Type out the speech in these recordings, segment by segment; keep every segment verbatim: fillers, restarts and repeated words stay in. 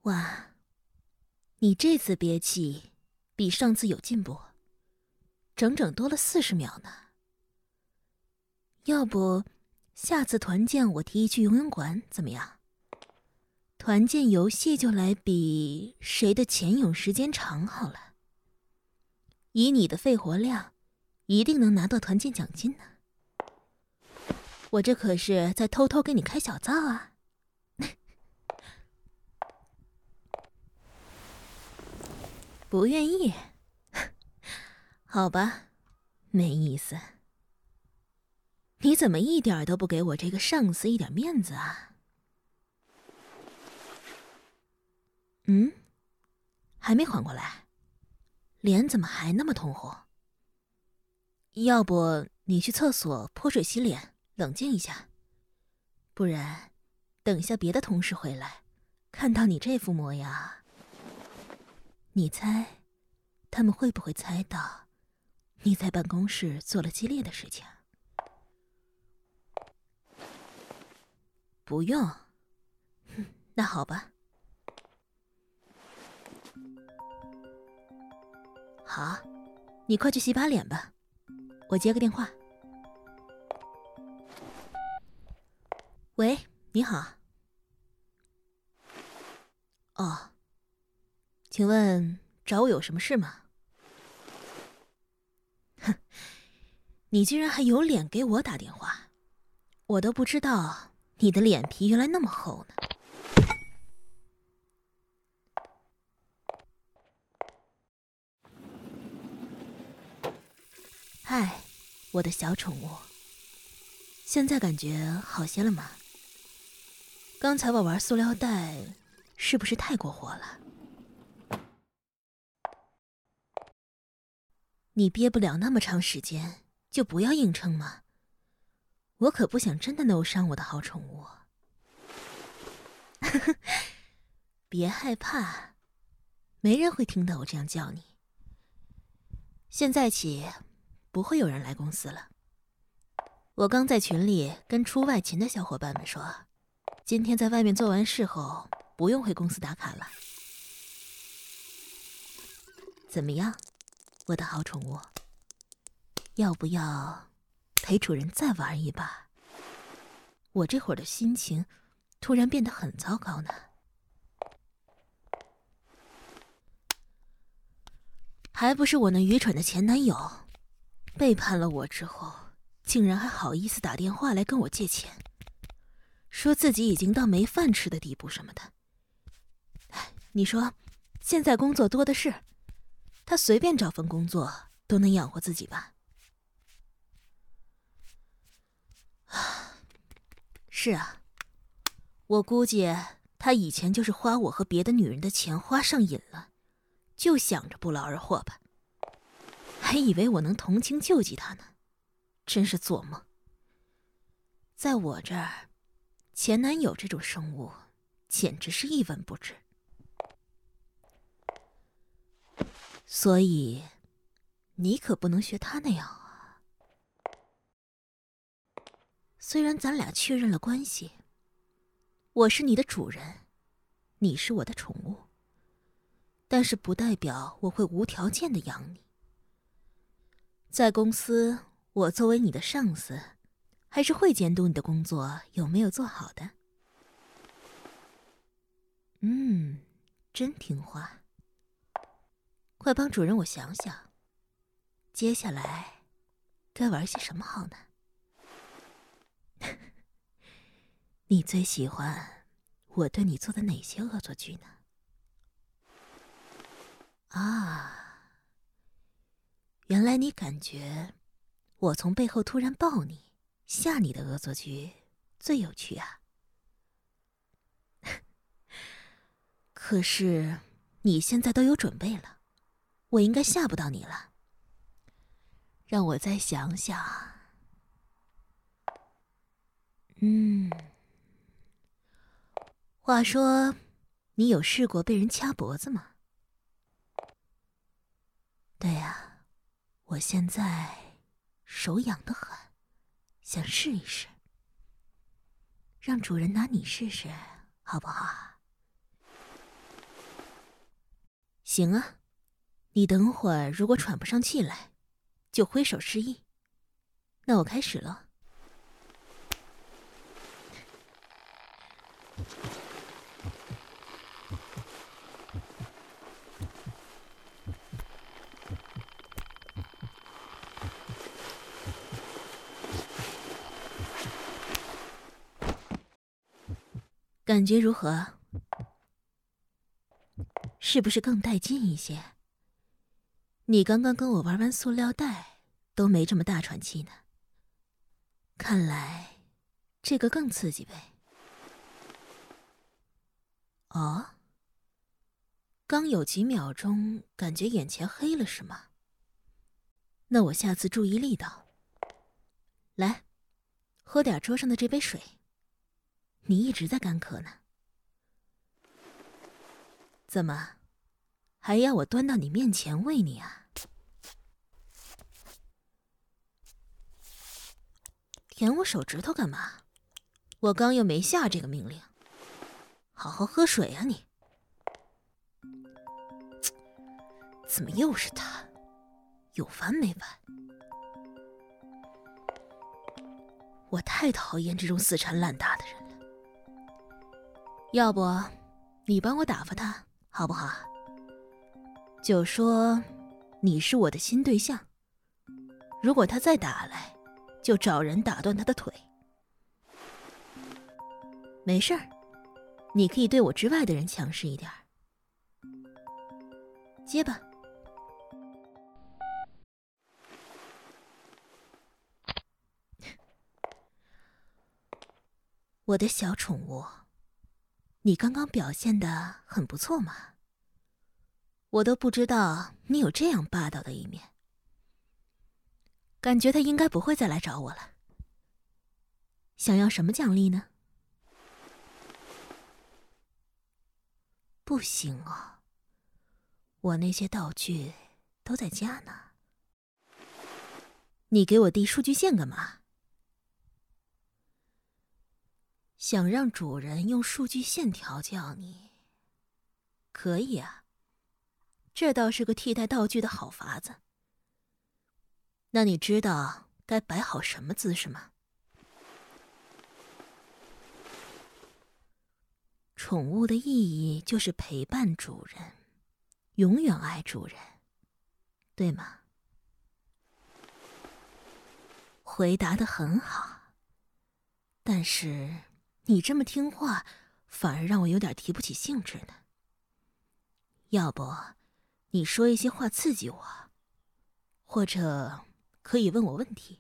哇，你这次憋气比上次有进步，整整多了四十秒呢。要不下次团建我提议去游泳馆怎么样？团建游戏就来比谁的潜泳时间长好了。以你的肺活量，一定能拿到团建奖金呢。我这可是在偷偷给你开小灶啊。不愿意？好吧，没意思。你怎么一点都不给我这个上司一点面子啊？嗯，还没缓过来，脸怎么还那么通红？要不你去厕所泼水洗脸，冷静一下。不然，等下别的同事回来，看到你这副模样，你猜，他们会不会猜到你在办公室做了激烈的事情？不用，那好吧。好，你快去洗把脸吧，我接个电话。喂，你好。哦，请问找我有什么事吗？哼，你居然还有脸给我打电话，我都不知道你的脸皮原来那么厚呢。嗨，我的小宠物，现在感觉好些了吗？刚才我玩塑料袋，是不是太过火了？你憋不了那么长时间，就不要硬撑嘛。我可不想真的弄伤我的好宠物。别害怕，没人会听到我这样叫你。现在起，不会有人来公司了。我刚在群里跟出外勤的小伙伴们说，今天在外面做完事后，不用回公司打卡了。怎么样，我的好宠物？要不要陪主人再玩一把？我这会儿的心情突然变得很糟糕呢。还不是我那愚蠢的前男友背叛了我之后，竟然还好意思打电话来跟我借钱，说自己已经到没饭吃的地步什么的。哎，你说现在工作多的是，他随便找份工作都能养活自己吧？是啊，我估计他以前就是花我和别的女人的钱花上瘾了，就想着不劳而获吧，还以为我能同情救济他呢，真是做梦。在我这儿，前男友这种生物简直是一文不值。所以你可不能学他那样啊。虽然咱俩确认了关系，我是你的主人，你是我的宠物，但是不代表我会无条件的养你。在公司，我作为你的上司，还是会监督你的工作有没有做好的。嗯，真听话。快帮主人我想想，接下来该玩些什么好呢？你最喜欢我对你做的哪些恶作剧呢？啊，原来你感觉我从背后突然抱你吓你的恶作剧最有趣啊。可是你现在都有准备了，我应该吓不到你了。让我再想想。嗯，话说你有试过被人掐脖子吗？对呀，我现在手痒得很，想试一试。让主人拿你试试好不好？ 行啊，你等会儿如果喘不上气来，就挥手示意。那我开始了。感觉如何？是不是更带劲一些？你刚刚跟我玩完塑料袋都没这么大喘气呢。看来这个更刺激呗。哦，刚有几秒钟感觉眼前黑了是吗？那我下次注意力道。来，喝点桌上的这杯水。你一直在干渴呢。怎么，还要我端到你面前喂你啊？舔我手指头干嘛？我刚又没下这个命令。好好喝水啊你！怎么又是他？有完没完？我太讨厌这种死缠烂打的人了。要不，你帮我打发他，好不好？就说你是我的新对象，如果他再打来，就找人打断他的腿。没事儿，你可以对我之外的人强势一点。接吧。我的小宠物，你刚刚表现得很不错嘛。我都不知道你有这样霸道的一面。感觉他应该不会再来找我了。想要什么奖励呢？不行啊，我那些道具都在家呢。你给我递数据线干嘛？想让主人用数据线调教你，可以啊，这倒是个替代道具的好法子。那你知道该摆好什么姿势吗？宠物的意义就是陪伴主人，永远爱主人，对吗？回答得很好，但是你这么听话，反而让我有点提不起兴致呢。要不，你说一些话刺激我，或者可以问我问题。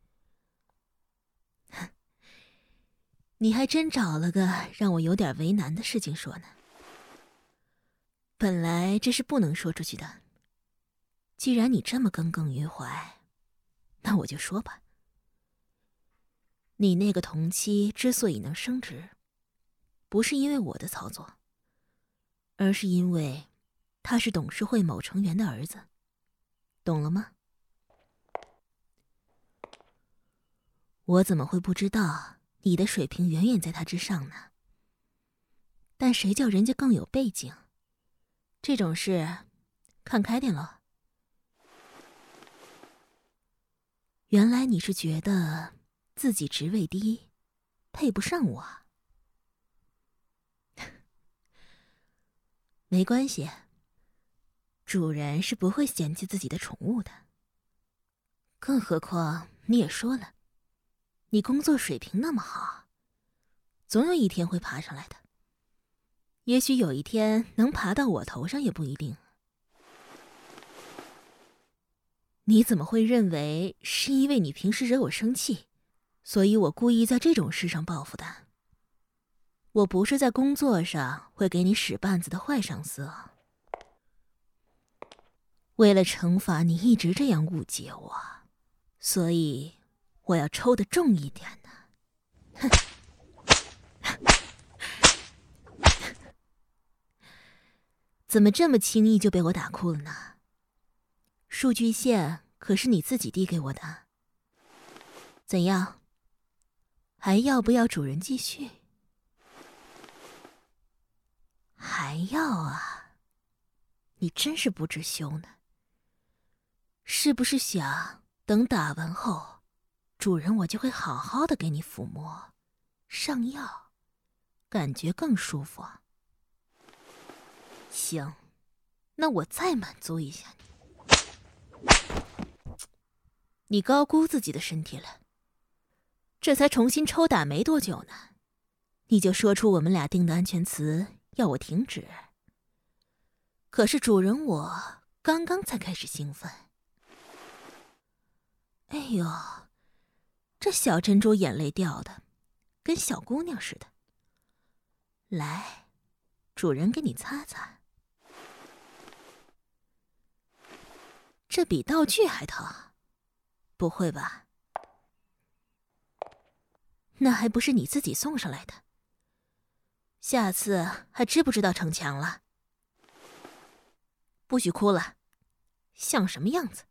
你还真找了个让我有点为难的事情说呢。本来这是不能说出去的，既然你这么耿耿于怀，那我就说吧。你那个同期之所以能升职，不是因为我的操作，而是因为他是董事会某成员的儿子，懂了吗？我怎么会不知道你的水平远远在他之上呢？但谁叫人家更有背景？这种事，看开点了。原来你是觉得自己职位低，配不上我。没关系，主人是不会嫌弃自己的宠物的。更何况你也说了，你工作水平那么好，总有一天会爬上来的。也许有一天能爬到我头上也不一定。你怎么会认为是因为你平时惹我生气，所以我故意在这种事上报复的？我不是在工作上会给你使绊子的坏上司啊。为了惩罚你一直这样误解我，所以我要抽得重一点呢。哼！怎么这么轻易就被我打哭了呢？数据线可是你自己递给我的。怎样？还要不要主人继续？还要啊？ 你真是不知羞呢。是不是想等打完后，主人我就会好好的给你抚摸、上药，感觉更舒服？行，那我再满足一下你。你高估自己的身体了。这才重新抽打没多久呢，你就说出我们俩定的安全词，要我停止。可是主人我刚刚才开始兴奋。哎呦，这小珍珠眼泪掉的跟小姑娘似的。来，主人给你擦擦。这比道具还疼？不会吧？那还不是你自己送上来的？下次还知不知道逞强了？不许哭了，像什么样子？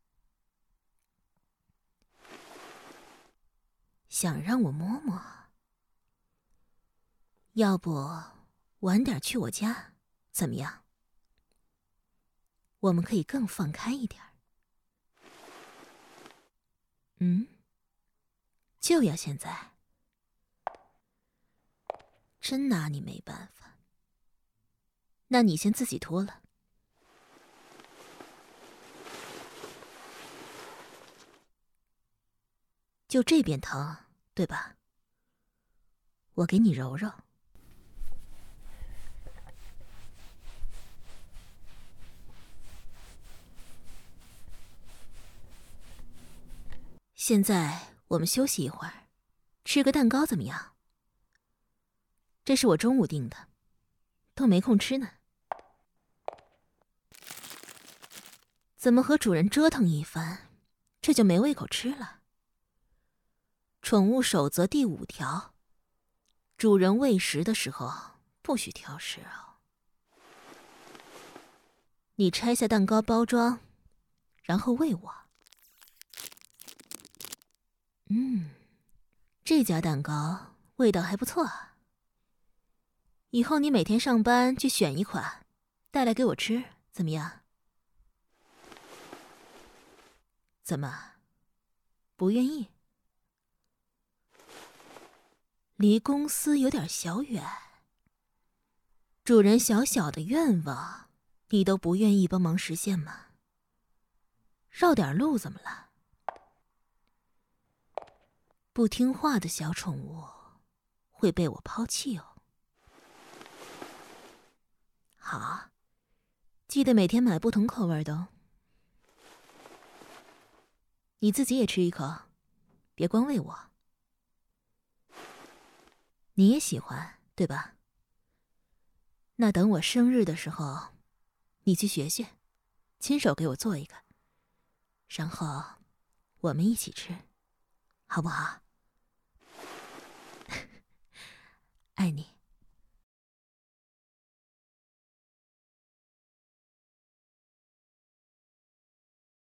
想让我摸摸？要不晚点去我家，怎么样？我们可以更放开一点。嗯？就要现在？真拿你没办法。那你先自己脱了。就这边疼，对吧？我给你揉揉。现在我们休息一会儿，吃个蛋糕怎么样？这是我中午订的，都没空吃呢。怎么和主人折腾一番，这就没胃口吃了？宠物守则第五条，主人喂食的时候不许挑食哦。你拆下蛋糕包装，然后喂我。嗯，这家蛋糕味道还不错啊。以后你每天上班去选一款，带来给我吃，怎么样？怎么，不愿意？离公司有点小远，主人小小的愿望，你都不愿意帮忙实现吗？绕点路怎么了？不听话的小宠物会被我抛弃哦。好，记得每天买不同口味的哦。你自己也吃一口，别光喂我。你也喜欢，对吧？那等我生日的时候，你去学学，亲手给我做一个，然后我们一起吃，好不好？爱你。